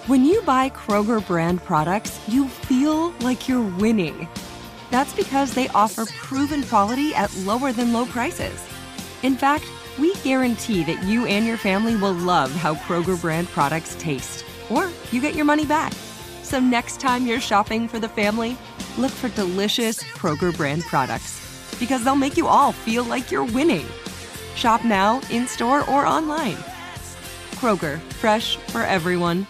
When you buy Kroger brand products, you feel like you're winning. That's because they offer proven quality at lower than low prices. In fact, we guarantee that you and your family will love how Kroger brand products taste, or you get your money back. So next time you're shopping for the family, look for delicious Kroger brand products, because they'll make you all feel like you're winning. Shop now, in-store, or online. Kroger, fresh for everyone.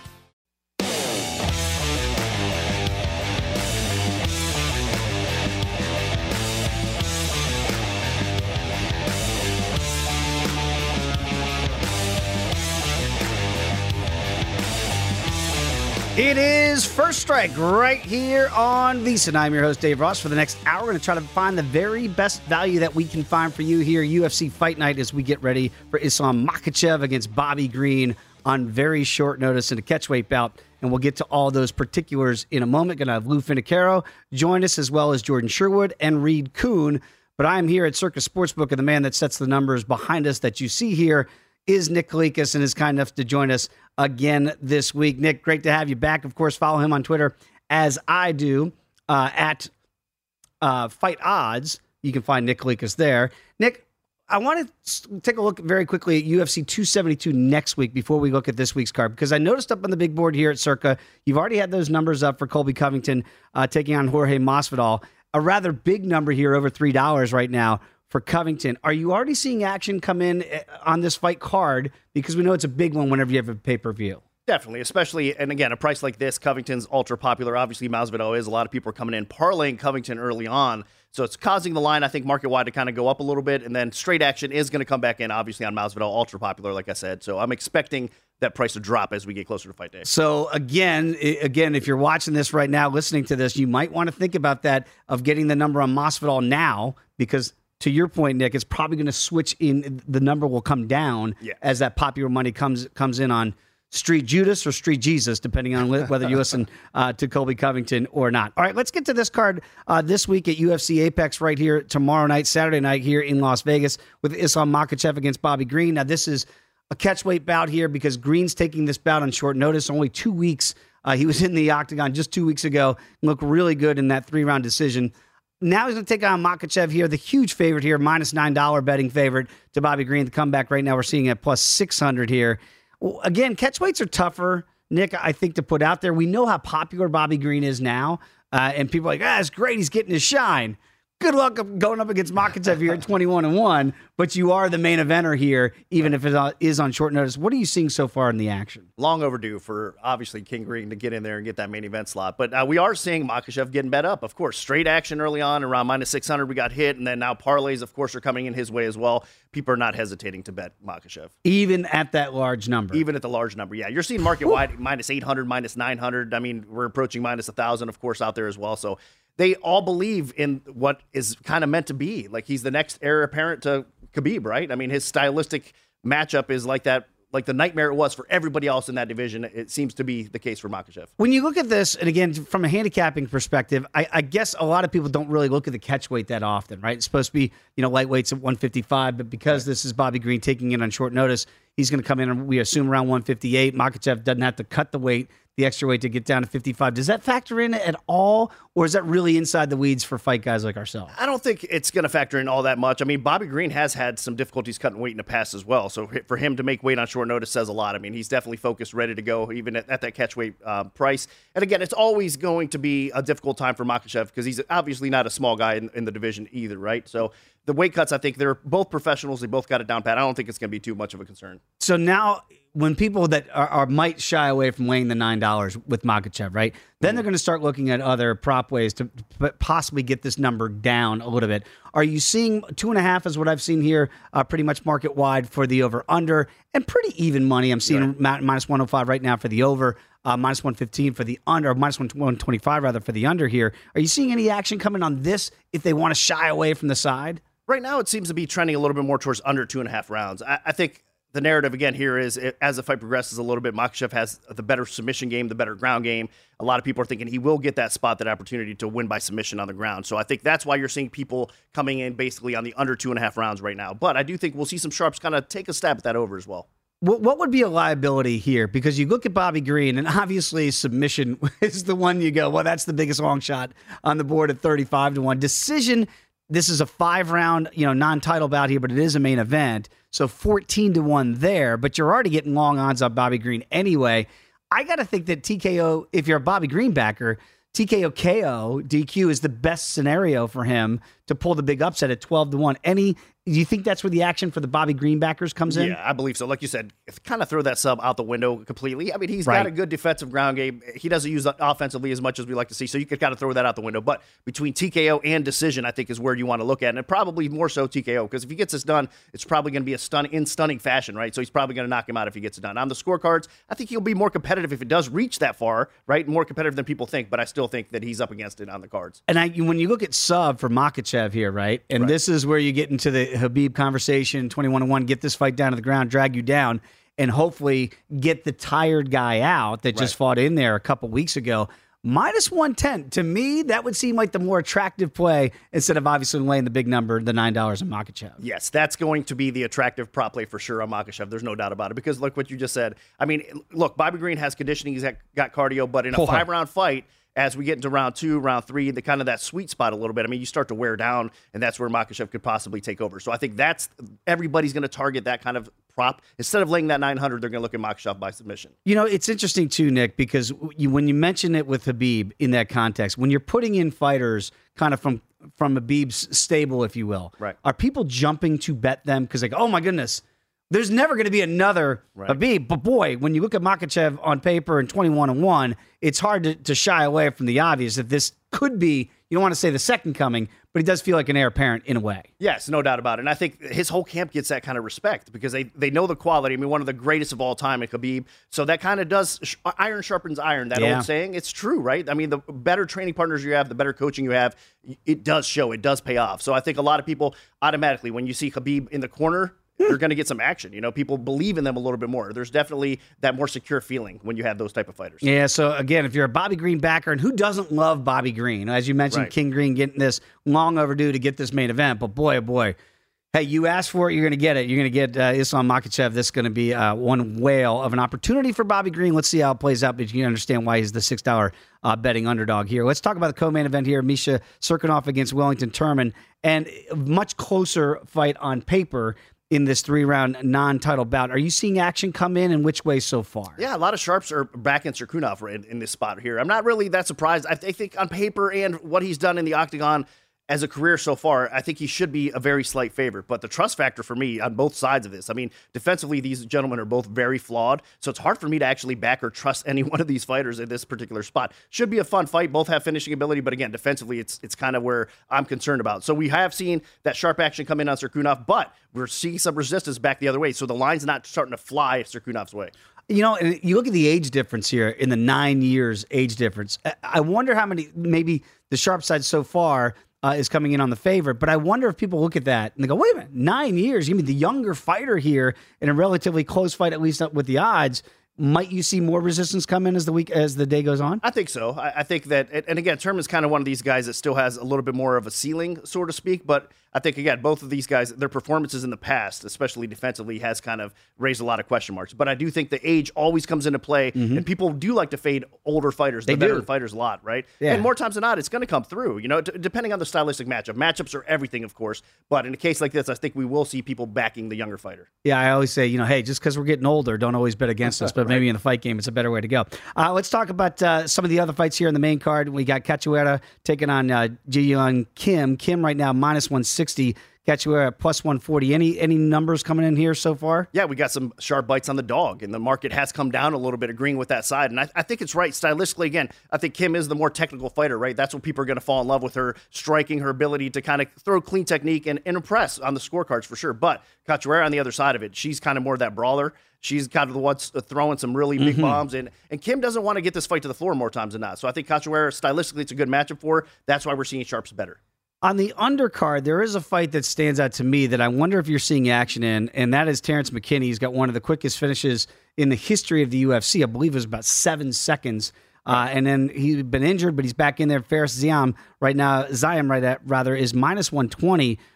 It is First Strike right here on VSiN. I'm your host, Dave Ross. For the next hour, we're going to try to find the very best value that we can find for you here, UFC Fight Night, as we get ready for Islam Makhachev against Bobby Green on very short notice in a catchweight bout. And we'll get to all those particulars in a moment. Going to have Lou Finicaro join us, as well as Jordan Sherwood and Reed Kuhn. But I am here at Circus Sportsbook, and the man that sets the numbers behind us that you see here is Nick Kalikas, and is kind enough to join us again this week. Nick, great to have you back. Of course, follow him on Twitter, as I do, at Fight Odds. You can find Nick Kalikas there. Nick, I want to take a look very quickly at UFC 272 next week before we look at this week's card, because I noticed up on the big board here at Circa, you've already had those numbers up for Colby Covington taking on Jorge Masvidal. A rather big number here, over $3 right now for Covington. Are you already seeing action come in on this fight card? Because we know it's a big one whenever you have a pay-per-view. Definitely, especially, and again, a price like this, Covington's ultra popular. Obviously, Masvidal is. A lot of people are coming in, parlaying Covington early on. So it's causing the line, I think, market-wide to kind of go up a little bit. And then straight action is going to come back in, obviously, on Masvidal, ultra popular, like I said. So I'm expecting that price to drop as we get closer to fight day. So again, if you're watching this right now, listening to this, you might want to think about that, of getting the number on Masvidal now, because to your point, Nick, it's probably going to switch in. The number will come down as that popular money comes in on Street Judas or Street Jesus, depending on whether you listen to Colby Covington or not. All right, let's get to this card this week at UFC Apex right here tomorrow night, Saturday night here in Las Vegas, with Islam Makhachev against Bobby Green. Now, this is a catchweight bout here because Green's taking this bout on short notice, only 2 weeks. He was in the octagon just 2 weeks ago, looked really good in that 3-round decision. Now he's going to take on Makhachev here, the huge favorite here, minus $9 betting favorite to Bobby Green. The comeback right now we're seeing at plus 600 here. Well, again, catchweights are tougher, Nick, I think, to put out there. We know how popular Bobby Green is now, and people are like, it's great, he's getting his shine. Good luck going up against Makhachev here at 21-1, but you are the main eventer here, even if it is on short notice. What are you seeing so far in the action? Long overdue for, obviously, King Green to get in there and get that main event slot. But we are seeing Makhachev getting bet up. Of course, straight action early on, around minus 600, we got hit, and then now parlays, of course, are coming in his way as well. People are not hesitating to bet Makhachev. Even at that large number? Even at the large number, yeah. You're seeing market-wide minus 800, minus 900. I mean, we're approaching minus 1,000, of course, out there as well. So they all believe in what is kind of meant to be. Like, he's the next heir apparent to Khabib, right? I mean, his stylistic matchup is like that, like the nightmare it was for everybody else in that division. It seems to be the case for Makhachev. When you look at this, and again, from a handicapping perspective, I guess a lot of people don't really look at the catchweight that often, right? It's supposed to be, lightweights at 155, but because this is Bobby Green taking it on short notice, he's going to come in, we assume, around 158. Makhachev doesn't have to cut the weight, the extra weight, to get down to 55. Does that factor in at all, or is that really inside the weeds for fight guys like ourselves? I don't think it's going to factor in all that much. I mean, Bobby Green has had some difficulties cutting weight in the past as well, so for him to make weight on short notice says a lot. I mean, he's definitely focused, ready to go, even at that catchweight price. And again, it's always going to be a difficult time for Makhachev because he's obviously not a small guy in the division either, right? So the weight cuts, I think they're both professionals. They both got it down pat. I don't think it's going to be too much of a concern. So now, when people that might shy away from weighing the $9 with Makhachev, right? Then they're going to start looking at other prop ways to possibly get this number down a little bit. Are you seeing 2.5 is what I've seen here, pretty much market wide for the over/under, and pretty even money? I'm seeing minus 105 right now for the over, minus 115 for the under, or minus 125 rather for the under here. Are you seeing any action coming on this if they want to shy away from the side? Right now, it seems to be trending a little bit more towards under 2.5 rounds. I think the narrative, again, here is as the fight progresses a little bit, Makhachev has the better submission game, the better ground game. A lot of people are thinking he will get that spot, that opportunity to win by submission on the ground. So I think that's why you're seeing people coming in basically on the under 2.5 rounds right now. But I do think we'll see some sharps kind of take a stab at that over as well. What would be a liability here? Because you look at Bobby Green, and obviously submission is the one you go, well, that's the biggest long shot on the board at 35-1. Decision, this is a 5-round, non-title bout here, but it is a main event. So 14-1 there, but you're already getting long odds on Bobby Green anyway. I got to think that TKO, if you're a Bobby Green backer, TKO KO DQ is the best scenario for him to pull the big upset at 12-1. Do you think that's where the action for the Bobby Green backers comes in? Yeah, I believe so. Like you said, kind of throw that sub out the window completely. I mean, he's got a good defensive ground game. He doesn't use it offensively as much as we like to see, so you could kind of throw that out the window. But between TKO and decision, I think is where you want to look at, and probably more so TKO, because if he gets this done, it's probably going to be in stunning fashion, right? So he's probably going to knock him out if he gets it done. On the scorecards, I think he'll be more competitive if it does reach that far, right? More competitive than people think, but I still think that he's up against it on the cards. And when you look at sub for Makhachev here, right? And this is where you get into the Khabib conversation, 21-1, get this fight down to the ground, drag you down, and hopefully get the tired guy out that just fought in there a couple weeks ago. Minus 110, to me, that would seem like the more attractive play instead of obviously laying the big number, the $9 on Makhachev. Yes, that's going to be the attractive prop play for sure on Makhachev. There's no doubt about it, because look what you just said. I mean, look, Bobby Green has conditioning, he's got cardio, but in a 5-round fight, as we get into round 2, round 3, the kind of that sweet spot a little bit, I mean, you start to wear down, and that's where Makhachev could possibly take over. So I think everybody's going to target that kind of prop. Instead of laying that 900, they're going to look at Makhachev by submission. It's interesting too, Nick, because when you mention it with Khabib in that context, when you're putting in fighters kind of from Khabib's stable, if you will, are people jumping to bet them because like, oh my goodness, there's never going to be another Khabib. But boy, when you look at Makhachev on paper and 21-1, it's hard to shy away from the obvious that this could be, you don't want to say the second coming, but he does feel like an heir apparent in a way. Yes, no doubt about it. And I think his whole camp gets that kind of respect because they know the quality. I mean, one of the greatest of all time at Khabib. So that kind of does, iron sharpens iron, that old saying. It's true, right? I mean, the better training partners you have, the better coaching you have, it does show, it does pay off. So I think a lot of people automatically, when you see Khabib in the corner, they're going to get some action. People believe in them a little bit more. There's definitely that more secure feeling when you have those type of fighters. Yeah, so again, if you're a Bobby Green backer, and who doesn't love Bobby Green? As you mentioned, King Green getting this long overdue to get this main event, but boy, oh boy. Hey, you asked for it, you're going to get it. You're going to get Islam Makhachev. This is going to be one whale of an opportunity for Bobby Green. Let's see how it plays out, but you can understand why he's the $6 betting underdog here. Let's talk about the co-main event here, Misha Cirkunov against Wellington Turman, and a much closer fight on paper in this 3-round non-title bout. Are you seeing action come in, and which way so far? Yeah, a lot of sharps are back in Cirkunov in this spot here. I'm not really that surprised. I think on paper and what he's done in the octagon as a career so far, I think he should be a very slight favorite. But the trust factor for me on both sides of this, I mean, defensively, these gentlemen are both very flawed. So it's hard for me to actually back or trust any one of these fighters in this particular spot. Should be a fun fight. Both have finishing ability. But again, defensively, it's kind of where I'm concerned about. So we have seen that sharp action come in on Cirkunov, but we're seeing some resistance back the other way. So the line's not starting to fly Cirkunov's way. And you look at the age difference here, in the 9 years age difference. I wonder how many, maybe the sharp side so far is coming in on the favorite, but I wonder if people look at that and they go, wait a minute, 9 years? You mean the younger fighter here in a relatively close fight, at least with the odds? Might you see more resistance come in as the day goes on? I think so. I think that, and again, Turman's kind of one of these guys that still has a little bit more of a ceiling, so to speak. But I think, again, both of these guys, their performances in the past, especially defensively, has kind of raised a lot of question marks. But I do think the age always comes into play, and people do like to fade older fighters, the veteran fighters a lot, right? Yeah. And more times than not, it's going to come through, depending on the stylistic matchup. Matchups are everything, of course. But in a case like this, I think we will see people backing the younger fighter. Yeah, I always say, hey, just because we're getting older, don't always bet against us. But maybe in the fight game, it's a better way to go. Let's talk about some of the other fights here in the main card. We got Cachoeira taking on Ji-Young Kim. Kim right now minus 160. Cachoeira plus 140. Any numbers coming in here so far? Yeah, we got some sharp bites on the dog, and the market has come down a little bit, agreeing with that side. And I think it's right. Stylistically, again, I think Kim is the more technical fighter, right? That's what people are going to fall in love with, her striking, her ability to kind of throw clean technique and impress on the scorecards for sure. But Cachoeira on the other side of it, she's kind of more that brawler. She's kind of the one throwing some really big bombs, and Kim doesn't want to get this fight to the floor more times than not. So I think Cachoeira, stylistically, it's a good matchup for her. That's why we're seeing sharps better. On the undercard, there is a fight that stands out to me that I wonder if you're seeing action in, and that is Terrence McKinney. He's got one of the quickest finishes in the history of the UFC. I believe it was about 7 seconds. And then he's been injured, but he's back in there. Faris Ziam right now, is minus 120.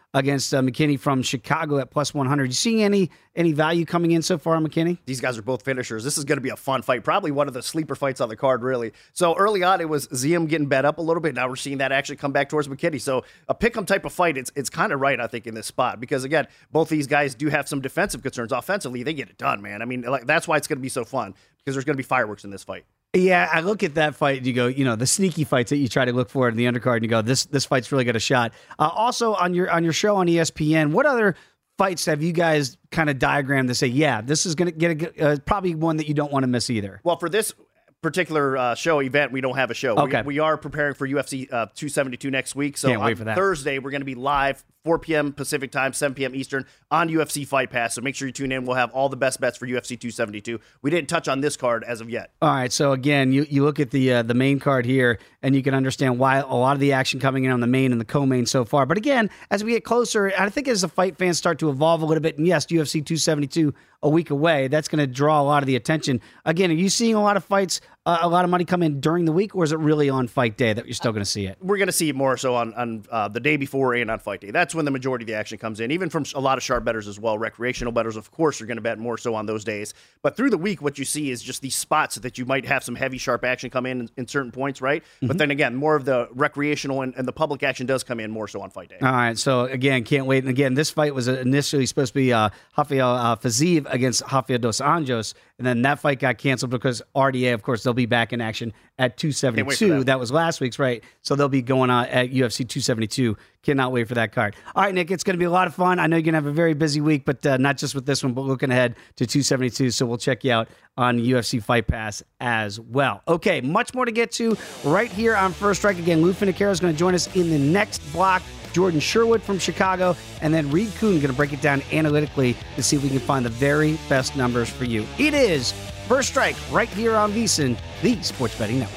against McKinney from Chicago at plus 100. You seeing any value coming in so far on McKinney? These guys are both finishers. This is going to be a fun fight. Probably one of the sleeper fights on the card, really. So early on, it was Ziem getting bet up a little bit. Now we're seeing that actually come back towards McKinney. So a pick-em type of fight, it's kind of right, I think, in this spot. Because, again, both these guys do have some defensive concerns. Offensively, they get it done, man. I mean, that's why it's going to be so fun, because there's going to be fireworks in this fight. Yeah, I look at that fight and you go, the sneaky fights that you try to look for in the undercard, and you go, this fight's really got a shot. Also, on your show on ESPN, what other fights have you guys kind of diagrammed to say, yeah, this is going to get probably one that you don't want to miss either? Well, for this particular show event, we don't have a show. Okay. We are preparing for UFC 272 next week. So Can't wait for that. Thursday, we're going to be live, 4 p.m. Pacific time, 7 p.m. Eastern on UFC Fight Pass. So make sure you tune in. We'll have all the best bets for UFC 272. We didn't touch on this card as of yet. All right. So again, you look at the main card here, and you can understand why a lot of the action coming in on the main and the co-main so far. But again, as we get closer, I think as the fight fans start to evolve a little bit, and yes, UFC 272 a week away, that's going to draw a lot of the attention. Again, are you seeing a lot of fights, a lot of money come in during the week, or is it really on fight day that you're still going to see it? We're going to see it more so on the day before and on fight day. That's when the majority of the action comes in, even from a lot of sharp bettors as well. Recreational bettors, of course, are going to bet more so on those days. But through the week, what you see is just these spots that you might have some heavy, sharp action come in certain points, right? Mm-hmm. But then again, more of the recreational and the public action does come in more so on fight day. All right, so again, can't wait. And again, this fight was initially supposed to be Rafael Fiziev against Rafael dos Anjos, and then that fight got canceled because RDA, of course, they'll be back in action at 272. That was last week's, right? So they'll be going on at UFC 272. Cannot wait for that card. All right, Nick, it's going to be a lot of fun. I know you're going to have a very busy week, but not just with this one, but looking ahead to 272. So we'll check you out on UFC Fight Pass as well. Okay, much more to get to right here on First Strike. Again, Lou Finocchiaro is going to join us in the next block. Jordan Sherwood from Chicago, and then Reed Kuhn going to break it down analytically to see if we can find the very best numbers for you. It is First Strike right here on VSiN, the Sports Betting Network.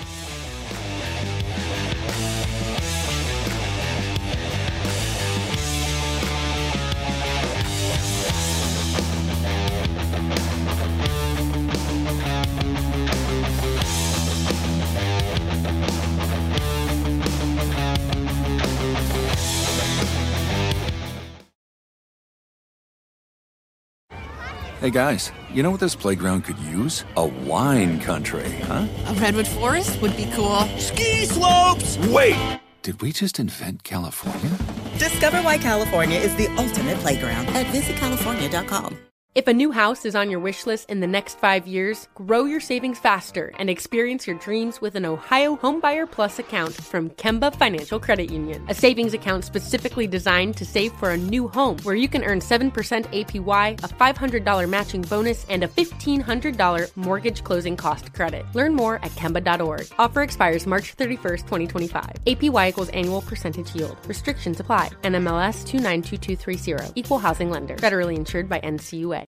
Hey guys, you know what this playground could use? A wine country, huh? A redwood forest would be cool. Ski slopes! Wait! Did we just invent California? Discover why California is the ultimate playground at visitcalifornia.com. If a new house is on your wish list in the next 5 years, grow your savings faster and experience your dreams with an Ohio Homebuyer Plus account from Kemba Financial Credit Union. A savings account specifically designed to save for a new home, where you can earn 7% APY, a $500 matching bonus, and a $1,500 mortgage closing cost credit. Learn more at Kemba.org. Offer expires March 31st, 2025. APY equals annual percentage yield. Restrictions apply. NMLS 292230. Equal housing lender. Federally insured by NCUA.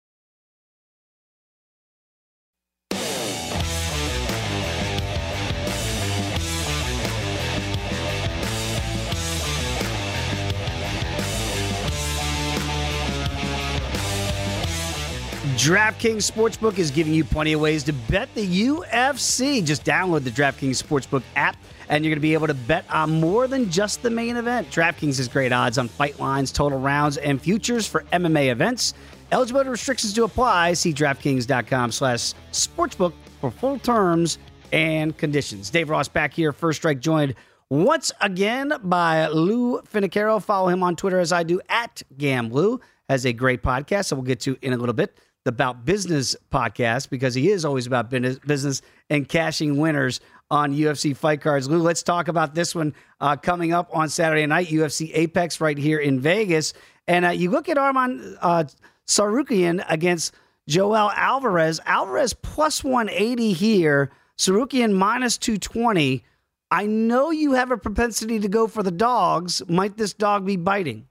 DraftKings Sportsbook is giving you plenty of ways to bet the UFC. Just download the DraftKings Sportsbook app, and you're going to be able to bet on more than just the main event. DraftKings has great odds on fight lines, total rounds, and futures for MMA events. Eligibility restrictions to apply. See DraftKings.com/sportsbook for full terms and conditions. Dave Ross back here. First Strike joined once again by Lou Finocchiaro. Follow him on Twitter as I do at GamLou. Has a great podcast that we'll get to in a little bit. The About Business podcast, because he is always about business and cashing winners on UFC fight cards. Lou, let's talk about this one coming up on Saturday night, UFC Apex right here in Vegas. And you look at Arman Tsarukyan against Joel Alvarez. Alvarez plus 180 here. Tsarukyan minus 220. I know you have a propensity to go for the dogs. Might this dog be biting?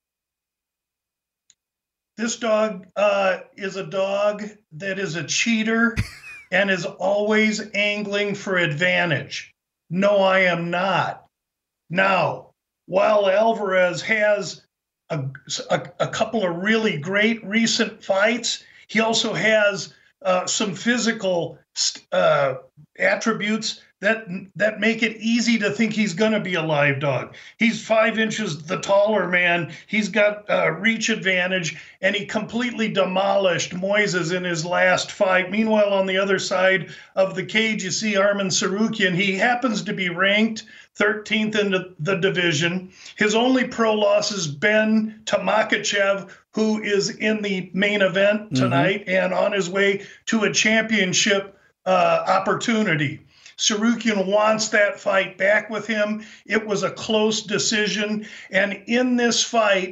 This dog is a dog that is a cheater and is always angling for advantage. No, I am not. Now, while Alvarez has a couple of really great recent fights, he also has some physical attributes that make it easy to think he's going to be a live dog. He's 5 inches the taller man. He's got reach advantage, and he completely demolished Moises in his last fight. Meanwhile, on the other side of the cage, you see Arman Tsarukyan. He happens to be ranked 13th in the division. His only pro loss has been to Makhachev, who is in the main event tonight and on his way to a championship opportunity. Tsarukyan wants that fight back with him. It was a close decision. And in this fight,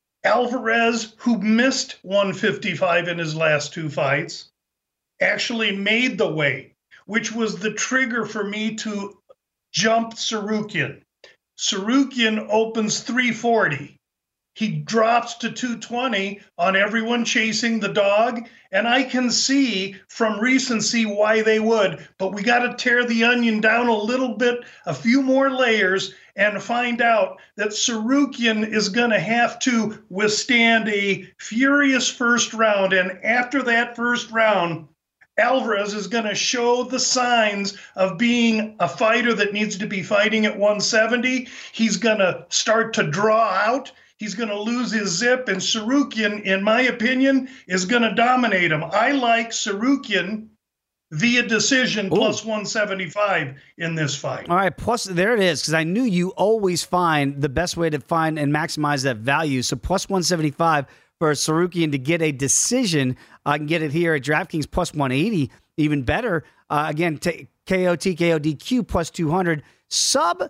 Alvarez, who missed 155 in his last 2 fights, actually made the weight, which was the trigger for me to jump Tsarukyan. Tsarukyan opens 340. He drops to 220 on everyone chasing the dog, and I can see from recency why they would, but we got to tear the onion down a little bit, a few more layers, and find out that Tsarukyan is going to have to withstand a furious first round, and after that first round, Alvarez is going to show the signs of being a fighter that needs to be fighting at 170. He's going to start to draw out. He's going to lose his zip, and Tsarukyan, in my opinion, is going to dominate him. I like Tsarukyan via decision plus 175 in this fight. All right, plus there it is, because I knew you always find the best way to find and maximize that value. So plus 175 for Tsarukyan to get a decision. I can get it here at DraftKings plus 180, even better. Again, KO, TKO, DQ plus 200. Sub,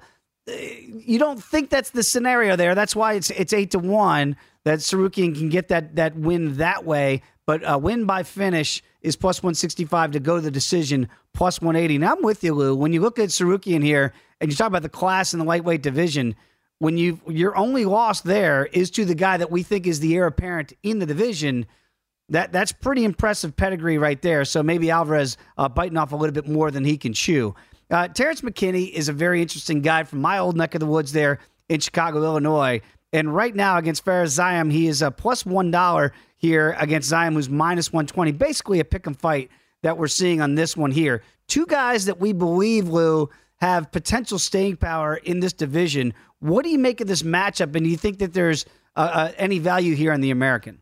you don't think that's the scenario there. That's why it's 8-1 that Tsarukyan can get that win that way. But win by finish is plus 165 to go to the decision, plus 180. Now I'm with you, Lou. When you look at Tsarukyan here and you talk about the class in the lightweight division, when your only loss there is to the guy that we think is the heir apparent in the division, that's pretty impressive pedigree right there. So maybe Alvarez biting off a little bit more than he can chew. Terrence McKinney is a very interesting guy from my old neck of the woods there in Chicago, Illinois. And right now against Fares Ziam, he is a plus $1 here against Ziam, who's minus 120. Basically a pick 'em fight that we're seeing on this one here. 2 guys that we believe, Lou, have potential staying power in this division. What do you make of this matchup? And do you think that there's any value here on the American?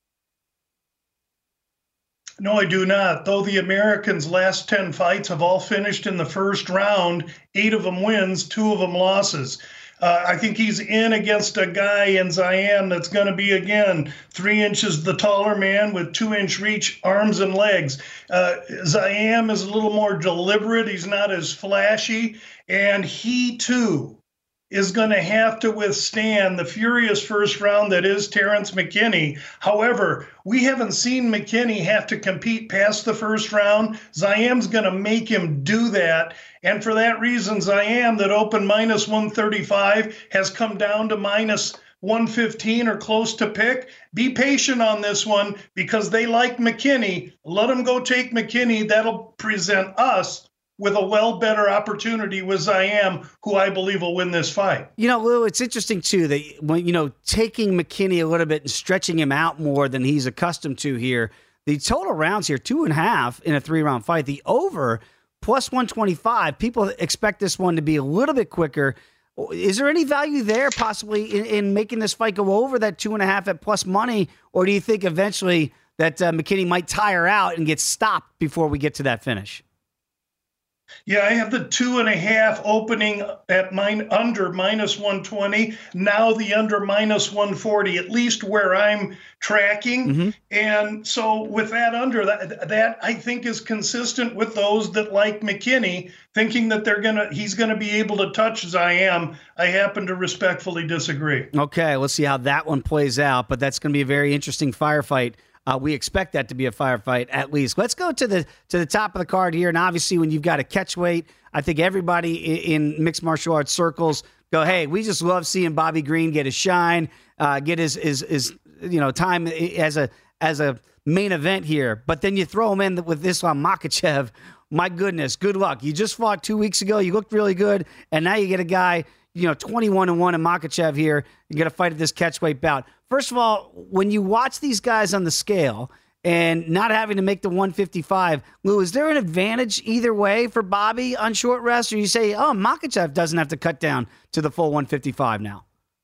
No, I do not. Though the Americans' last 10 fights have all finished in the first round, 8 of them wins, 2 of them losses. I think he's in against a guy in Ziam that's going to be, again, 3 inches the taller man with 2-inch reach arms and legs. Ziam is a little more deliberate. He's not as flashy. And he, too, is going to have to withstand the furious first round that is Terrence McKinney. However, we haven't seen McKinney have to compete past the first round. Ziam's going to make him do that. And for that reason, Ziam, that opened minus 135, has come down to minus 115 or close to pick. Be patient on this one because they like McKinney. Let them go take McKinney. That'll present us with a better opportunity with Ziam, who I believe will win this fight. You know, Lou, it's interesting, too, that when taking McKinney a little bit and stretching him out more than he's accustomed to here, the total rounds here, 2.5 in a 3-round fight. The over, plus 125. People expect this one to be a little bit quicker. Is there any value there possibly in making this fight go over that 2.5 at plus money, or do you think eventually that McKinney might tire out and get stopped before we get to that finish? Yeah, I have the 2.5 opening at under minus 120. Now the under minus 140, at least where I'm tracking. Mm-hmm. And so with that under, that I think is consistent with those that like McKinney, thinking that he's gonna be able to touch Ziam. I happen to respectfully disagree. Okay, let's see how that one plays out. But that's going to be a very interesting firefight. We expect that to be a firefight at least. Let's go to the top of the card here. And obviously, when you've got a catch weight, I think everybody in mixed martial arts circles go, "Hey, we just love seeing Bobby Green get his shine, get his time as a main event here." But then you throw him in with Islam Makhachev. My goodness, good luck. You just fought 2 weeks ago. You looked really good, and now you get a guy 21-1 in Makhachev here. You get a fight at this catchweight bout. First of all, when you watch these guys on the scale and not having to make the 155. Lou, is there an advantage either way for Bobby on short rest? Or you say, oh, Makhachev doesn't have to cut down to the full 155 now?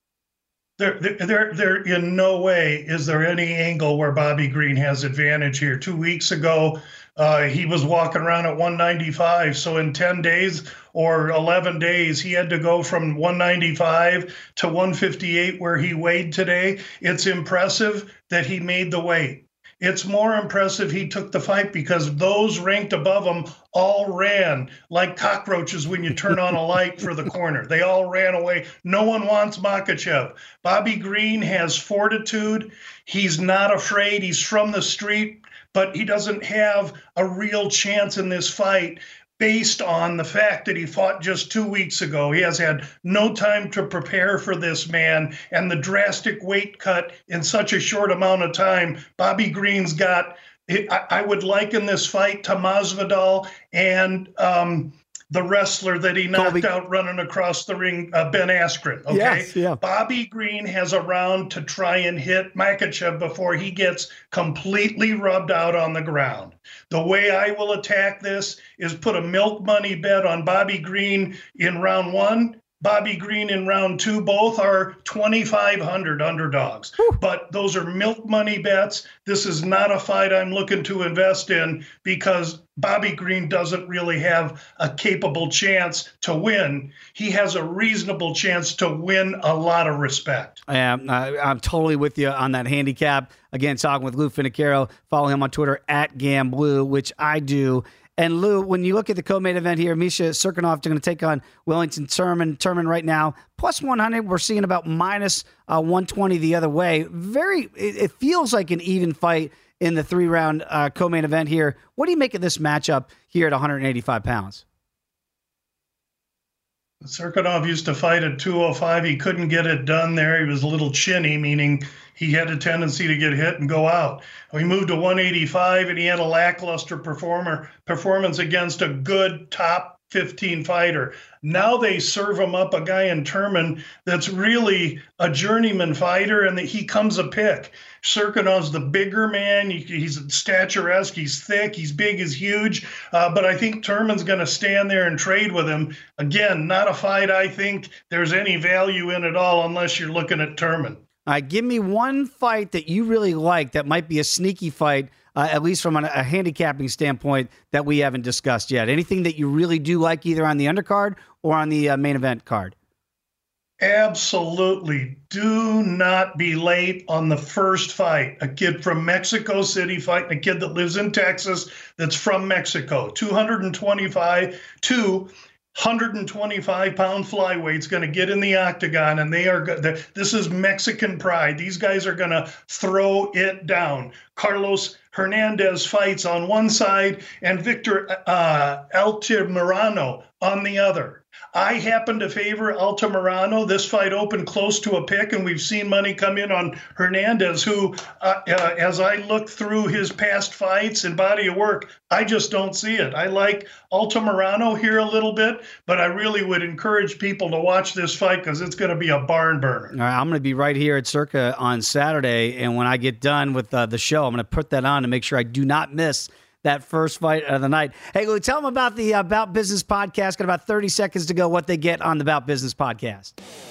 There, in no way is there any angle where Bobby Green has advantage here. 2 weeks ago, he was walking around at 195. So in 10 days or 11 days, he had to go from 195 to 158 where he weighed today. It's impressive that he made the weight. It's more impressive he took the fight because those ranked above him all ran like cockroaches when you turn on a light for the corner. They all ran away. No one wants Makhachev. Bobby Green has fortitude. He's not afraid. He's from the street, but he doesn't have a real chance in this fight based on the fact that he fought just 2 weeks ago. He has had no time to prepare for this man, and the drastic weight cut in such a short amount of time. Bobby Green's got, I would liken this fight to Masvidal and the wrestler that he knocked out running across the ring, Ben Askren. Okay, yes, yeah. Bobby Green has a round to try and hit Makhachev before he gets completely rubbed out on the ground. The way I will attack this is put a milk money bet on Bobby Green in round 1. Bobby Green in round 2, both are 2,500 underdogs. Whew. But those are milk money bets. This is not a fight I'm looking to invest in because Bobby Green doesn't really have a capable chance to win. He has a reasonable chance to win a lot of respect. I'm totally with you on that handicap. Again, talking with Lou Finicaro. Follow him on Twitter @GamBlue, which I do. And Lou, when you look at the co-main event here, Misha Cirkunov going to take on Wellington Turman. Turman right now, plus 100. We're seeing about minus 120 the other way. It feels like an even fight in the 3-round co-main event here. What do you make of this matchup here at 185 pounds? Cirkunov used to fight at 205. He couldn't get it done there. He was a little chinny, meaning he had a tendency to get hit and go out. We moved to 185, and he had a lackluster performance against a good top 15 fighter. Now they serve him up a guy in Turman that's really a journeyman fighter, and that he comes a pick. Cirkunov's the bigger man. He's statuesque. He's thick. He's big. He's huge. But I think Turman's going to stand there and trade with him. Again, not a fight I think there's any value in at all unless you're looking at Turman. All right, give me one fight that you really like that might be a sneaky fight, at least from a handicapping standpoint, that we haven't discussed yet. Anything that you really do like either on the undercard or on the main event card? Absolutely. Do not be late on the first fight. A kid from Mexico City fighting a kid that lives in Texas that's from Mexico. 225 to 125-pound flyweight's going to get in the octagon, and they are good. This is Mexican pride. These guys are going to throw it down. Carlos Hernandez fights on one side, and Victor Altamirano on the other. I happen to favor Altamirano. This fight opened close to a pick, and we've seen money come in on Hernandez, who, as I look through his past fights and body of work, I just don't see it. I like Altamirano here a little bit, but I really would encourage people to watch this fight because it's going to be a barn burner. All right, I'm going to be right here at Circa on Saturday, and when I get done with the show, I'm going to put that on to make sure I do not miss that first fight of the night. Hey, Lou, tell them about the About Business podcast. Got about 30 seconds to go. What they get on the About Business podcast.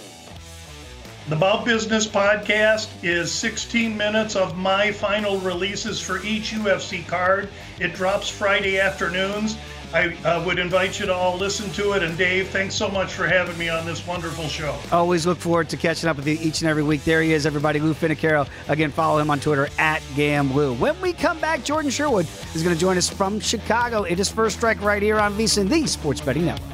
The About Business podcast is 16 minutes of my final releases for each UFC card. It drops Friday afternoons. I would invite you to all listen to it. And Dave, thanks so much for having me on this wonderful show. Always look forward to catching up with you each and every week. There he is, everybody. Lou Finicaro. Again, follow him on Twitter @GamBlue. When we come back, Jordan Sherwood is going to join us from Chicago. It is First Strike right here on VSiN, the Sports Betting Network.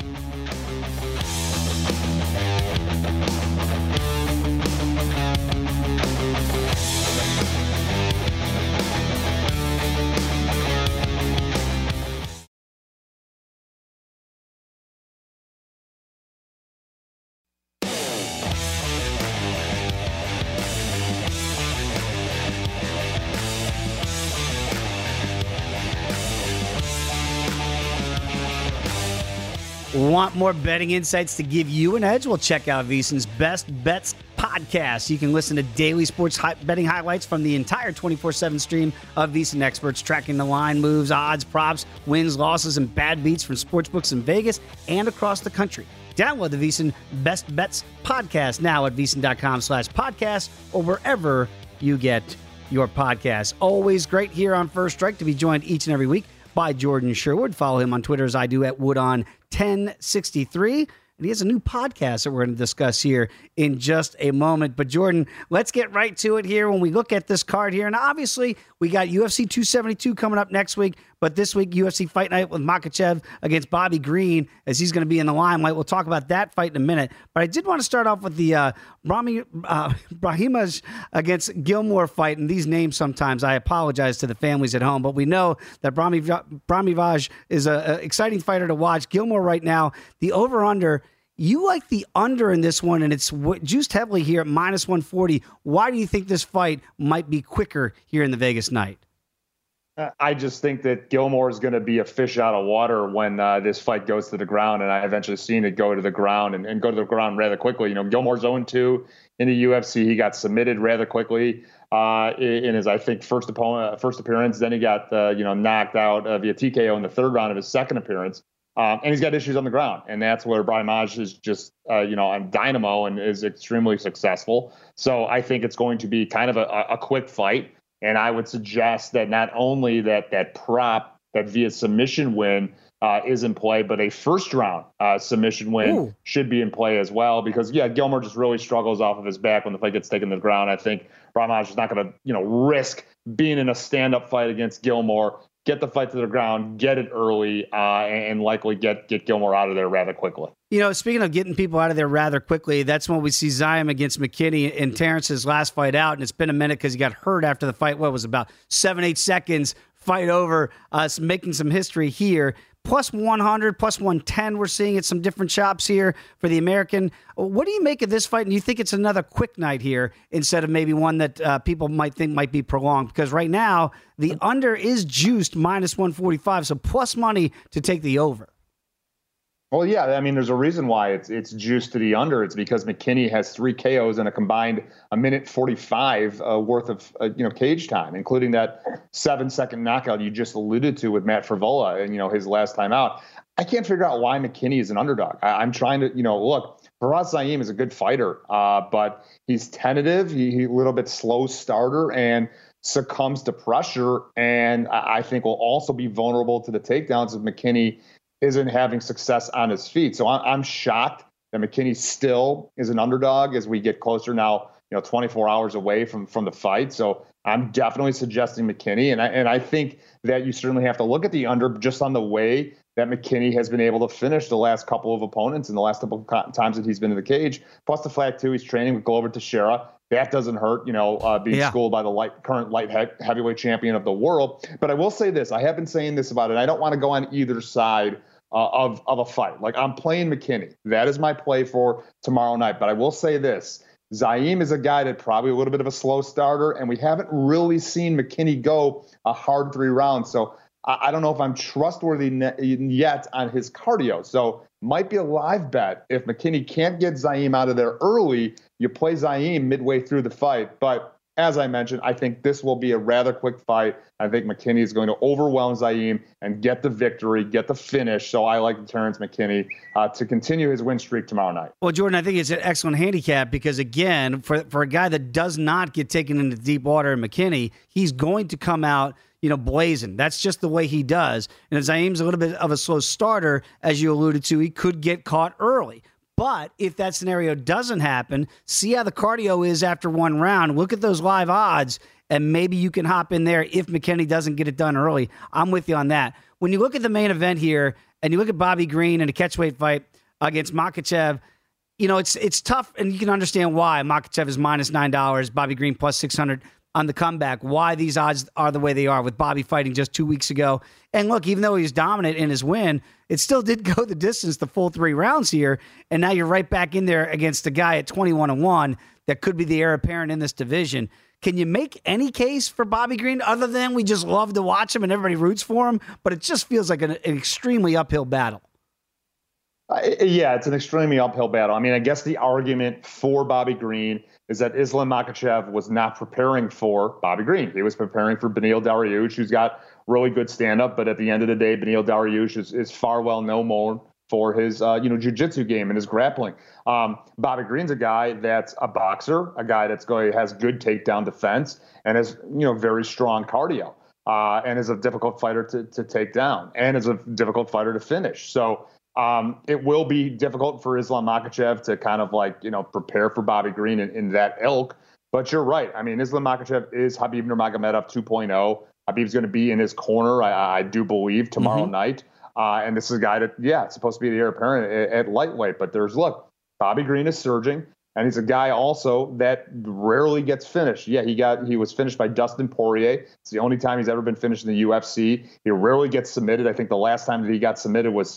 Want more betting insights to give you an edge? Well, check out VSiN's Best Bets podcast. You can listen to daily sports betting highlights from the entire 24/7 stream of VSiN experts, tracking the line moves, odds, props, wins, losses, and bad beats from sportsbooks in Vegas and across the country. Download the VSiN Best Bets podcast now at VSiN.com/podcast or wherever you get your podcasts. Always great here on First Strike to be joined each and every week by Jordan Sherwood. Follow him on Twitter as I do at Woodon1063. And he has a new podcast that we're going to discuss here in just a moment. But Jordan, let's get right to it here when we look at this card here. And obviously, we got UFC 272 coming up next week. But this week, UFC Fight Night with Makhachev against Bobby Green, as he's going to be in the limelight. We'll talk about that fight in a minute. But I did want to start off with the Brahimaj against Gilmore fight. And these names sometimes, I apologize to the families at home. But we know that Brahimaj is an exciting fighter to watch. Gilmore right now, the over-under, you like the under in this one, and it's juiced heavily here at -140. Why do you think this fight might be quicker here in the Vegas night? I just think that Gilmore is going to be a fish out of water when this fight goes to the ground, and I eventually seen it go to the ground and go to the ground rather quickly. You know, Gilmore's 0-2 in the UFC. He got submitted rather quickly in his, I think, first appearance. Then he got knocked out via TKO in the third round of his second appearance. And he's got issues on the ground, and that's where Brahimaj is just, on dynamo and is extremely successful. So I think it's going to be kind of a quick fight. And I would suggest that not only that prop, that via submission win is in play, but a first round submission win should be in play as well. Because, Gilmore just really struggles off of his back when the fight gets taken to the ground. I think Brahimaj is not going to, risk being in a stand-up fight against Gilmore. Get the fight to the ground, get it early, and likely get Gilmore out of there rather quickly. Speaking of getting people out of there rather quickly, that's when we see Zion against McKinney in Terrence's last fight out, and it's been a minute because he got hurt after the fight. What was it, about 7-8 seconds, fight over, making some history here. Plus 100, plus 110, we're seeing at some different shops here for the American. What do you make of this fight? And do you think it's another quick night here instead of maybe one that people might think might be prolonged? Because right now, the under is juiced -145, so plus money to take the over. Well, yeah, I mean, there's a reason why it's juiced to the under. It's because McKinney has 3 KOs and a combined 1:45 worth of cage time, including that 7-second knockout you just alluded to with Matt Frevola and his last time out. I can't figure out why McKinney is an underdog. I'm trying to look. Faraz Zaim is a good fighter, but he's tentative. He's a little bit slow starter and succumbs to pressure, and I think will also be vulnerable to the takedowns if McKinney isn't having success on his feet. So I'm shocked that McKinney still is an underdog as we get closer now, 24 hours away from the fight. So I'm definitely suggesting McKinney. And I think that you certainly have to look at the under just on the way that McKinney has been able to finish the last couple of opponents in the last couple of times that he's been in the cage. Plus the fact, too, he's training with Glover Teixeira. That doesn't hurt, being schooled by the current light heavyweight champion of the world. But I will say this. I have been saying this about it. I don't want to go on either side of a fight. Like, I'm playing McKinney. That is my play for tomorrow night. But I will say this. Zaim is a guy that probably a little bit of a slow starter, and we haven't really seen McKinney go a hard 3 rounds. So I don't know if I'm trustworthy yet on his cardio. So might be a live bet. If McKinney can't get Zaim out of there early, you play Zaim midway through the fight. But as I mentioned, I think this will be a rather quick fight. I think McKinney is going to overwhelm Zaim and get the victory, get the finish. So I like Terrence McKinney to continue his win streak tomorrow night. Well, Jordan, I think it's an excellent handicap because, again, for a guy that does not get taken into deep water in McKinney, he's going to come out, blazing. That's just the way he does. And if Zaim's a little bit of a slow starter, as you alluded to, he could get caught early. But if that scenario doesn't happen, see how the cardio is after 1 round. Look at those live odds, and maybe you can hop in there if McKinney doesn't get it done early. I'm with you on that. When you look at the main event here, and you look at Bobby Green in a catchweight fight against Makhachev, it's tough, and you can understand why. Makhachev is -$9, Bobby Green plus 600 on the comeback, why these odds are the way they are with Bobby fighting just 2 weeks ago. And look, even though he was dominant in his win, it still did go the distance, the full 3 rounds here. And now you're right back in there against a guy at 21-1 that could be the heir apparent in this division. Can you make any case for Bobby Green other than we just love to watch him and everybody roots for him? But it just feels like an extremely uphill battle. Yeah, it's an extremely uphill battle. I mean, I guess the argument for Bobby Green is that Islam Makhachev was not preparing for Bobby Green. He was preparing for Beneil Dariush, who's got really good stand-up. But at the end of the day, Beneil Dariush is far well known for his jiu-jitsu game and his grappling. Bobby Green's a guy that's a boxer, a guy that's has good takedown defense and has very strong cardio, and is a difficult fighter to take down and is a difficult fighter to finish. So it will be difficult for Islam Makhachev to kind of prepare for Bobby Green in that ilk. But you're right. I mean, Islam Makhachev is Khabib Nurmagomedov 2.0. Khabib's going to be in his corner, I do believe, tomorrow night. And this is a guy that, it's supposed to be the heir apparent at lightweight. But Bobby Green is surging. And he's a guy also that rarely gets finished. Yeah, he was finished by Dustin Poirier. It's the only time he's ever been finished in the UFC. He rarely gets submitted. I think the last time that he got submitted was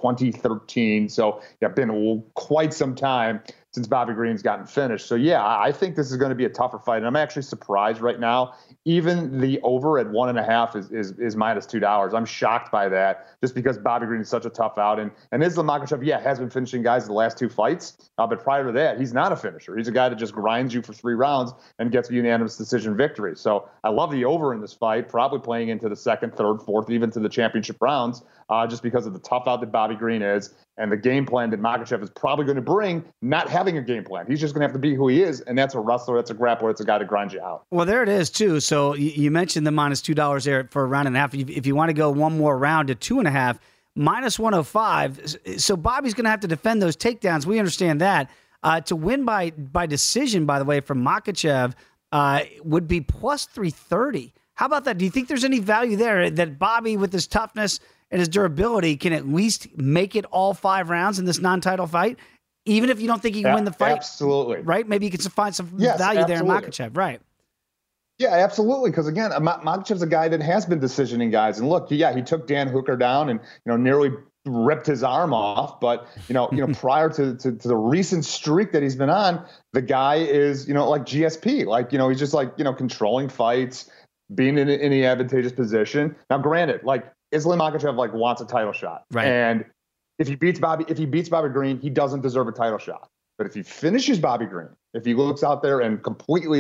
2013. So it's been quite some time since Bobby Green's gotten finished. So yeah, I think this is going to be a tougher fight. And I'm actually surprised right now. Even the over at 1.5 is minus $2. I'm shocked by that, just because Bobby Green is such a tough out. And Islam Makhachev, has been finishing guys the last 2 fights. But prior to that, he's not a finisher. He's a guy that just grinds you for 3 rounds and gets a unanimous decision victory. So I love the over in this fight, probably playing into the 2nd, 3rd, 4th, even to the championship rounds, just because of the tough out that Bobby Green is and the game plan that Makhachev is probably going to bring, not having a game plan. He's just going to have to be who he is, and that's a wrestler, that's a grappler, it's a guy to grind you out. Well, there it is, too. So you mentioned the minus $2 there for a round and a half. If you want to go one more round to 2.5, minus 105. So Bobby's going to have to defend those takedowns. We understand that. To win by decision, by the way, from Makhachev would be plus 330. How about that? Do you think there's any value there that Bobby, with his toughness and his durability, can at least make it all 5 rounds in this non-title fight? Even if you don't think he can win the fight? Absolutely. Right? Maybe you can find some value there in Makhachev. Right. Yeah, absolutely. Because again, Makhachev's a guy that has been decisioning guys. And look, he took Dan Hooker down and nearly ripped his arm off. But prior to the recent streak that he's been on, the guy is like GSP. He's just controlling fights, being in any advantageous position. Now, granted, Islam Makhachev wants a title shot, right? And if he beats Bobby Green, he doesn't deserve a title shot. But if he finishes Bobby Green, if he looks out there and completely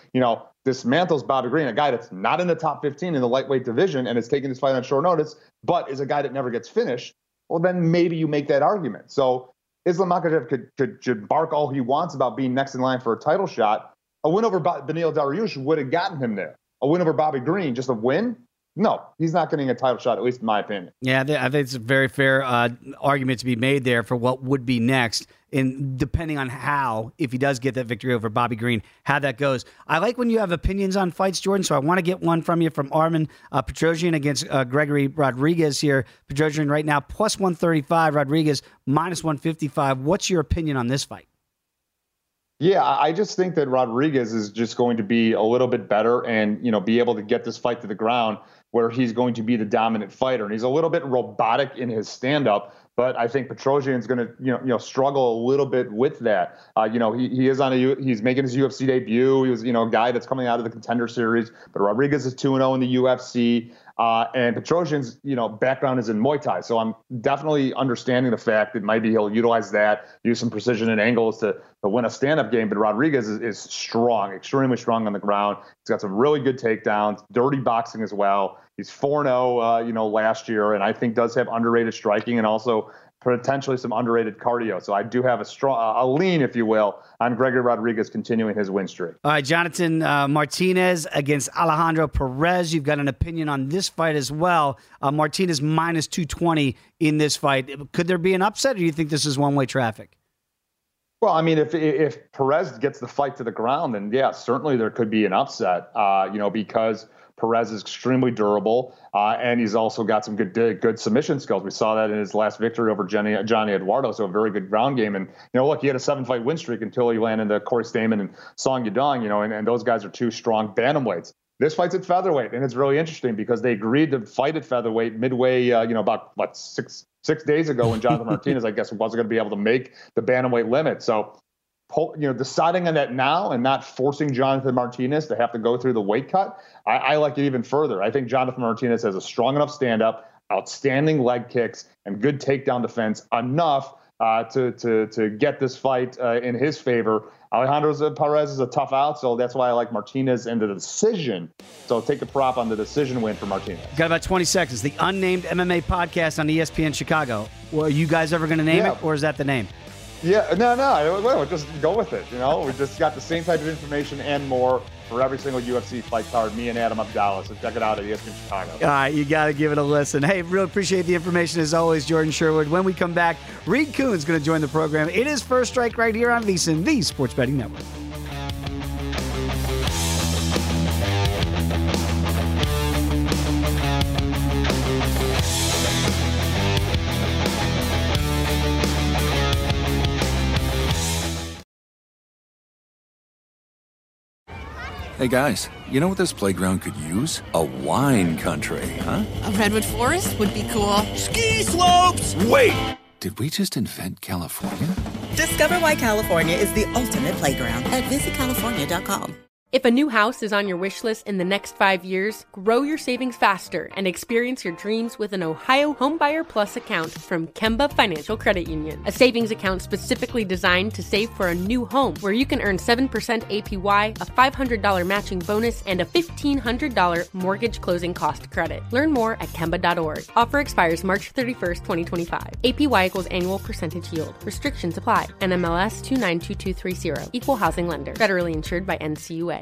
dismantles Bobby Green, a guy that's not in the top 15 in the lightweight division and is taking this fight on short notice, but is a guy that never gets finished, well, then maybe you make that argument. So Islam Makhachev could bark all he wants about being next in line for a title shot. A win over Beneil Dariush would have gotten him there. A win over Bobby Green, just a win? No, he's not getting a title shot, at least in my opinion. Yeah, I think it's a very fair argument to be made there for what would be next, and depending on how, if he does get that victory over Bobby Green, how that goes. I like when you have opinions on fights, Jordan, so I want to get one from you from Armen Petrosyan against Gregory Rodriguez here. Petrosyan right now plus 135, Rodriguez minus 155. What's your opinion on this fight? Yeah, I just think that Rodriguez is just going to be a little bit better and, be able to get this fight to the ground where he's going to be the dominant fighter. And he's a little bit robotic in his stand-up, but I think Petrosyan's going to, struggle a little bit with that. He is he's making his UFC debut. He was, a guy that's coming out of the Contender Series, but Rodriguez is 2-0 in the UFC. And Petrosyan's, background is in Muay Thai. So I'm definitely understanding the fact that maybe he'll utilize that, use some precision and angles to win a stand-up game. But Rodriguez is strong, extremely strong on the ground. He's got some really good takedowns, dirty boxing as well. He's 4-0, last year, and I think does have underrated striking and also potentially some underrated cardio. So I do have a lean, if you will, on Gregory Rodriguez continuing his win streak. All right, Jonathan Martinez against Alejandro Perez. You've got an opinion on this fight as well. Martinez minus 220 in this fight. Could there be an upset, or do you think this is one-way traffic? Well, I mean, if Perez gets the fight to the ground, then yeah, certainly there could be an upset, because Perez is extremely durable, and he's also got some good submission skills. We saw that in his last victory over Johnny Eduardo, so a very good ground game. And, look, he had a 7-fight win streak until he landed into Corey Stamen and Song Yadong, and those guys are 2 strong bantamweights. This fight's at featherweight, and it's really interesting because they agreed to fight at featherweight midway, about 6 days ago when Jonathan Martinez, I guess, wasn't going to be able to make the bantamweight limit. So, deciding on that now and not forcing Jonathan Martinez to have to go through the weight cut, I like it even further. I think Jonathan Martinez has a strong enough stand-up. outstanding leg kicks and good takedown defense, enough to get this fight in his favor. Alejandro Perez is a tough out, so that's why I like Martinez in the decision. So take a prop on the decision win for Martinez. Got about 20 seconds. The Unnamed MMA podcast on ESPN Chicago. Well, are you guys ever going to name it, or is that the name? Yeah, no, just go with it. We just got the same type of information and more for every single UFC fight card, me and Adam Abdallah. So check it out at ESPN Chicago. All right, you got to give it a listen. Hey, really appreciate the information as always, Jordan Sherwood. When we come back, Reed Kuhn's going to join the program. It is First Strike right here on VSiN, the Sports Betting Network. Hey guys, you know what this playground could use? A wine country, huh? A redwood forest would be cool. Ski slopes! Wait! Did we just invent California? Discover why California is the ultimate playground at visitcalifornia.com. If a new house is on your wish list in the next 5 years, grow your savings faster and experience your dreams with an Ohio Homebuyer Plus account from Kemba Financial Credit Union. A savings account specifically designed to save for a new home, where you can earn 7% APY, a $500 matching bonus, and a $1,500 mortgage closing cost credit. Learn more at Kemba.org. Offer expires March 31st, 2025. APY equals annual percentage yield. Restrictions apply. NMLS 292230. Equal housing lender. Federally insured by NCUA.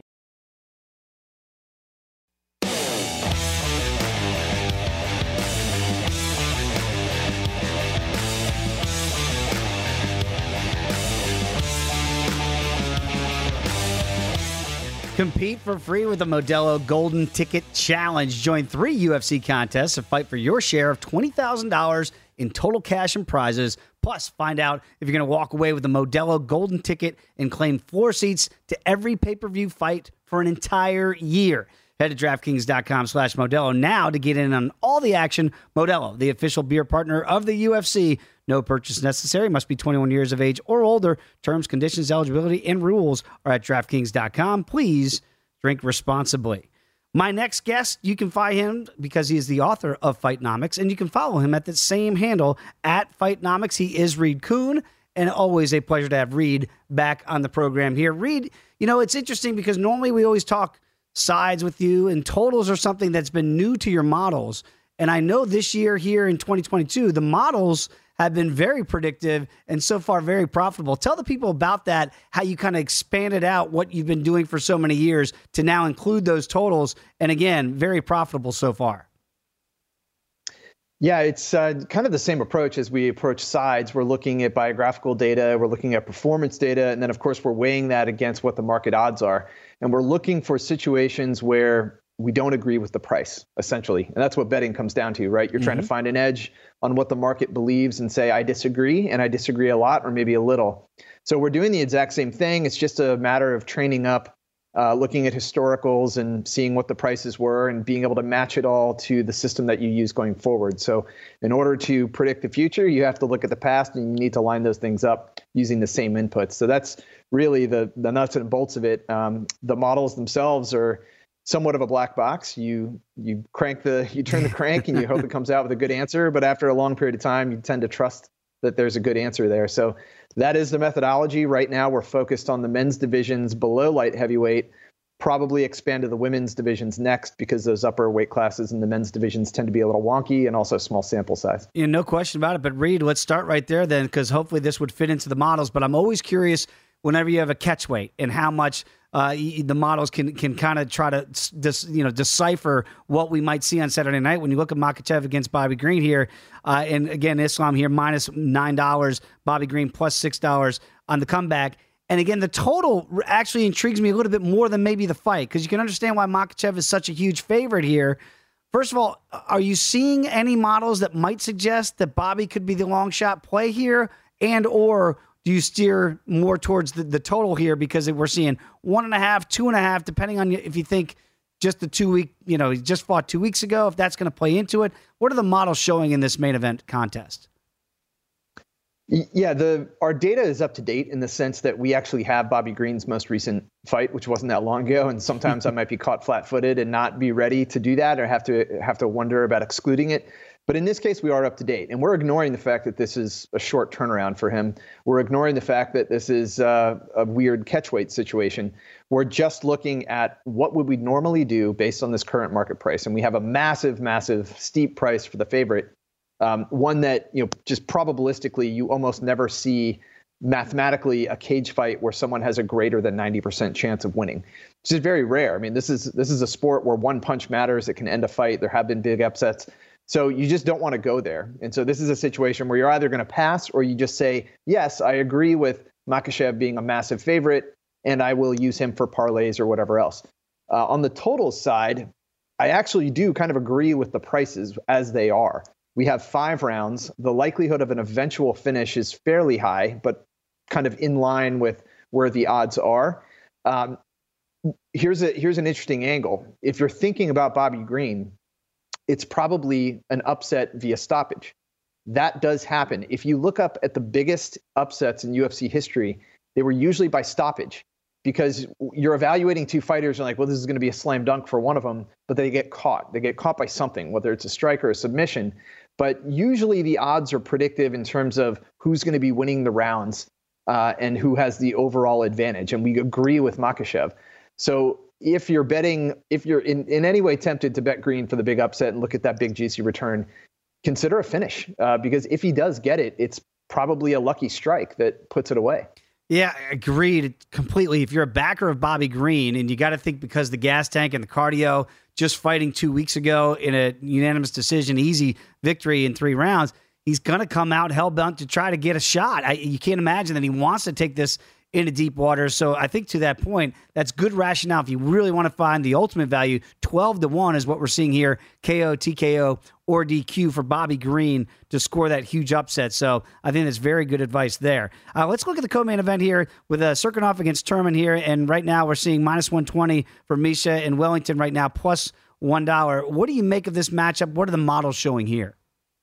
Compete for free with the Modelo Golden Ticket Challenge. Join 3 UFC contests to fight for your share of $20,000 in total cash and prizes. Plus, find out if you're going to walk away with the Modelo Golden Ticket and claim floor seats to every pay-per-view fight for an entire year. Head to DraftKings.com/Modelo now to get in on all the action. Modelo, the official beer partner of the UFC. No purchase necessary. Must be 21 years of age or older. Terms, conditions, eligibility, and rules are at DraftKings.com. Please drink responsibly. My next guest, you can find him because he is the author of Fightnomics, and you can follow him at the same handle, at Fightnomics. He is Reed Kuhn, and always a pleasure to have Reed back on the program here. Reed, it's interesting because normally we always talk sides with you, and totals are something that's been new to your models. And I know this year here in 2022, the models have been very predictive and so far very profitable. Tell the people about that, how you kind of expanded out what you've been doing for so many years to now include those totals. And again, very profitable so far. Yeah, it's kind of the same approach as we approach sides. We're looking at biographical data, we're looking at performance data, and then of course we're weighing that against what the market odds are. And we're looking for situations where we don't agree with the price, essentially. And that's what betting comes down to, right? You're trying to find an edge on what the market believes and say, I disagree, and I disagree a lot or maybe a little. So we're doing the exact same thing. It's just a matter of training up, looking at historicals and seeing what the prices were and being able to match it all to the system that you use going forward. So in order to predict the future, you have to look at the past and you need to line those things up using the same inputs. So that's really the nuts and bolts of it. The models themselves are somewhat of a black box. You turn the crank and you hope it comes out with a good answer. But after a long period of time, you tend to trust that there's a good answer there. So that is the methodology. Right now, we're focused on the men's divisions below light heavyweight, probably expand to the women's divisions next because those upper weight classes in the men's divisions tend to be a little wonky and also small sample size. Yeah, no question about it. But Reed, let's start right there then, because hopefully this would fit into the models. But I'm always curious whenever you have a catch weight and how much the models can kind of try to decipher what we might see on Saturday night. When you look at Makhachev against Bobby Green here, and again, Islam here minus $9, Bobby Green plus $6 on the comeback. And again, the total actually intrigues me a little bit more than maybe the fight, because you can understand why Makhachev is such a huge favorite here. First of all, are you seeing any models that might suggest that Bobby could be the long shot play here, and or do you steer more towards the total here because we're seeing 1.5, 2.5, depending on if you think just the 2 week, he just fought 2 weeks ago, if that's going to play into it? What are the models showing in this main event contest? Yeah, our data is up to date in the sense that we actually have Bobby Green's most recent fight, which wasn't that long ago. And sometimes I might be caught flat-footed and not be ready to do that or have to wonder about excluding it. But in this case, we are up to date, and we're ignoring the fact that this is a short turnaround for him. We're ignoring the fact that this is a weird catch weight situation. We're just looking at what would we normally do based on this current market price, and we have a massive, massive steep price for the favorite, one that just probabilistically you almost never see mathematically a cage fight where someone has a greater than 90% chance of winning. Which is very rare. I mean, this is a sport where one punch matters. It can end a fight. There have been big upsets. So you just don't want to go there. And so this is a situation where you're either going to pass or you just say, yes, I agree with Makhachev being a massive favorite, and I will use him for parlays or whatever else. On the totals side, I actually do kind of agree with the prices as they are. We have 5 rounds. The likelihood of an eventual finish is fairly high, but kind of in line with where the odds are. Here's an interesting angle. If you're thinking about Bobby Green, it's probably an upset via stoppage. That does happen. If you look up at the biggest upsets in UFC history, they were usually by stoppage, because you're evaluating 2 fighters and like, well, this is going to be a slam dunk for one of them, but they get caught. They get caught by something, whether it's a strike or a submission. But usually the odds are predictive in terms of who's going to be winning the rounds and who has the overall advantage. And we agree with Makhachev. So if you're in any way tempted to bet Green for the big upset and look at that big juicy return, consider a finish, because if he does get it, it's probably a lucky strike that puts it away. Yeah, agreed completely. If you're a backer of Bobby Green, and you got to think because the gas tank and the cardio, just fighting 2 weeks ago in a unanimous decision, easy victory in 3 rounds, he's going to come out hell-bent to try to get a shot. You can't imagine that he wants to take this into deep water. So I think to that point, that's good rationale. If you really want to find the ultimate value, 12-1 is what we're seeing here. KO, TKO, or DQ for Bobby Green to score that huge upset. So I think that's very good advice there. Let's look at the co-main event here with Cirkunov against Turman here. And right now we're seeing -120 for Misha and Wellington right now, plus $1. What do you make of this matchup? What are the models showing here?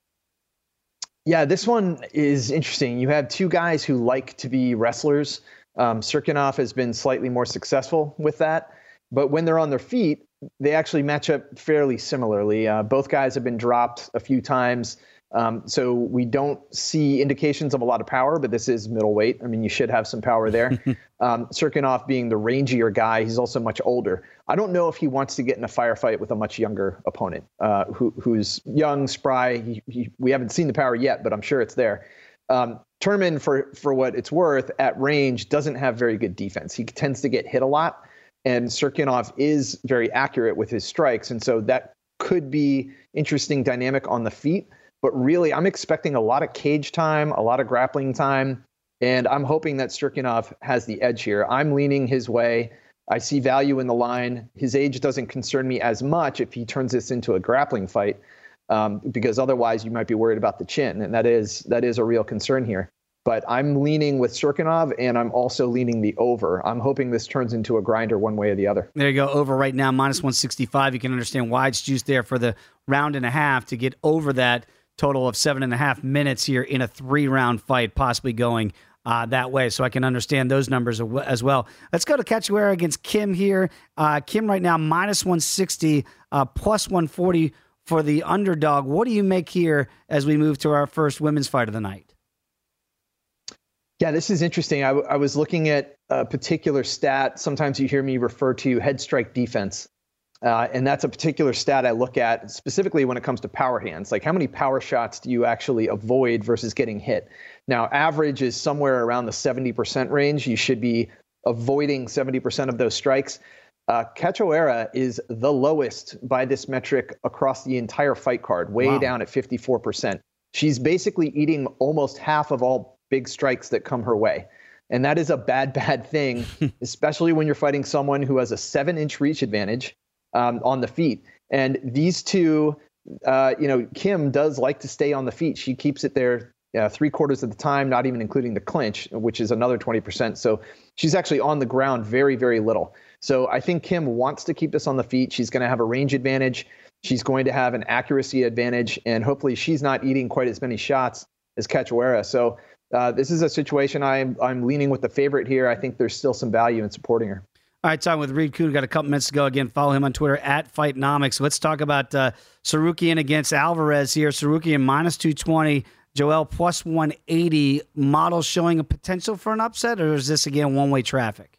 Yeah, this one is interesting. You have 2 guys who like to be wrestlers. Cirkunov has been slightly more successful with that, but when they're on their feet, they actually match up fairly similarly. Both guys have been dropped a few times, so we don't see indications of a lot of power, but this is middleweight. I mean, you should have some power there. Cirkunov being the rangier guy, he's also much older. I don't know if he wants to get in a firefight with a much younger opponent who's young, spry. We haven't seen the power yet, but I'm sure it's there. Turman, for what it's worth, at range, doesn't have very good defense. He tends to get hit a lot, and Cirkunov is very accurate with his strikes, and so that could be interesting dynamic on the feet. But really, I'm expecting a lot of cage time, a lot of grappling time, and I'm hoping that Cirkunov has the edge here. I'm leaning his way. I see value in the line. His age doesn't concern me as much if he turns this into a grappling fight. Because otherwise you might be worried about the chin, and that is a real concern here. But I'm leaning with Cirkunov, and I'm also leaning the over. I'm hoping this turns into a grinder one way or the other. There you go, over right now, -165. You can understand why it's juiced there for the round and a half to get over that total of 7.5 minutes here in a 3-round fight, possibly going that way. So I can understand those numbers as well. Let's go to Cachoeira against Kim here. Kim right now, -160, +140 for the underdog. What do you make here as we move to our first women's fight of the night? Yeah, this is interesting. I was looking at a particular stat. Sometimes you hear me refer to head strike defense. And that's a particular stat I look at specifically when it comes to power hands. Like, how many power shots do you actually avoid versus getting hit? Now, average is somewhere around the 70% range. You should be avoiding 70% of those strikes. Cachoeira is the lowest by this metric across the entire fight card, way down at 54%. She's basically eating almost half of all big strikes that come her way. And that is a bad thing, especially when you're fighting someone who has a 7-inch reach advantage on the feet. And these two, Kim does like to stay on the feet. She keeps it there 3/4 of the time, not even including the clinch, which is another 20%. So she's actually on the ground very, very little. So I think Kim wants to keep this on the feet. She's going to have a range advantage. She's going to have an accuracy advantage, and hopefully she's not eating quite as many shots as Cachoeira. So this is a situation I'm leaning with the favorite here. I think there's still some value in supporting her. All right, talking with Reed Kuhn. Got a couple minutes to go. Again, follow him on Twitter at Fightnomics. Let's talk about Tsarukyan against Alvarez here. Tsarukyan minus 220, Joel plus 180. Models showing a potential for an upset, or is this, again, one-way traffic?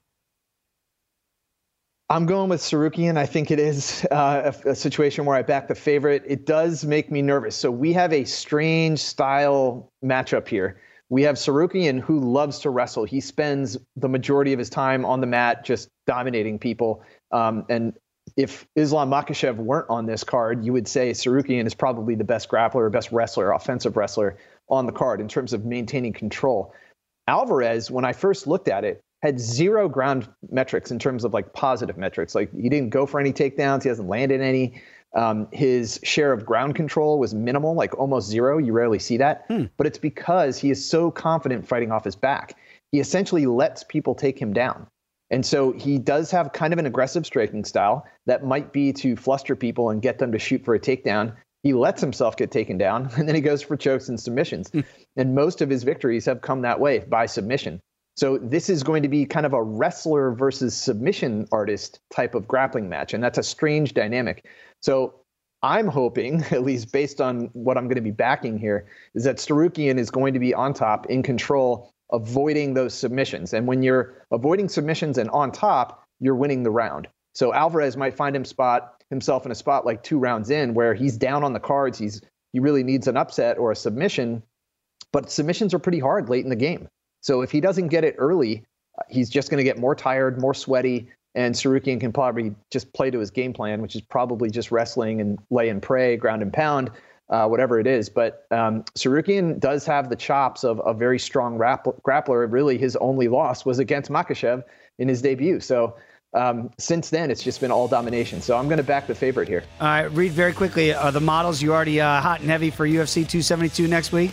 I'm going with Tsarukyan. I think it is a situation where I back the favorite. It does make me nervous. So we have a strange style matchup here. We have Tsarukyan, who loves to wrestle. He spends the majority of his time on the mat just dominating people. And if Islam Makhachev weren't on this card, you would say Tsarukyan is probably the best grappler or best wrestler, offensive wrestler on the card in terms of maintaining control. Alvarez, when I first looked at it, had zero ground metrics in terms of like positive metrics. Like he didn't go for any takedowns. He hasn't landed any. His share of ground control was minimal, like almost zero. You rarely see that. But it's because he is so confident fighting off his back. He essentially lets people take him down. And so he does have kind of an aggressive striking style that might be to fluster people and get them to shoot for a takedown. He lets himself get taken down, and then he goes for chokes and submissions. And most of his victories have come that way, by submission. So this is going to be kind of a wrestler versus submission artist type of grappling match, and that's a strange dynamic. So I'm hoping, at least based on what I'm going to be backing here, is that Tsarukyan is going to be on top, in control, avoiding those submissions. And when you're avoiding submissions and on top, you're winning the round. So Alvarez might find himself in a spot like 2 rounds in where he's down on the cards. He really needs an upset or a submission, but submissions are pretty hard late in the game. So if he doesn't get it early, he's just going to get more tired, more sweaty, and Tsarukyan can probably just play to his game plan, which is probably just wrestling and lay and pray, ground and pound, whatever it is. But Tsarukyan does have the chops of a very strong grappler. Really, his only loss was against Makhachev in his debut. So since then, it's just been all domination. So I'm going to back the favorite here. All right, Reed, very quickly, are the models you already hot and heavy for UFC 272 next week?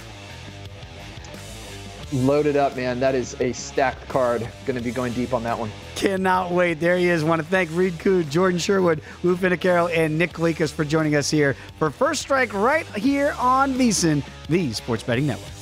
Loaded up, man. That is a stacked card. Going to be going deep on that one. Cannot wait. There he is. Want to thank Reed Kuhn, Jordan Sherwood, Lou Finicaro, and Nick Kalikas for joining us here for First Strike right here on VSiN, the Sports Betting Network.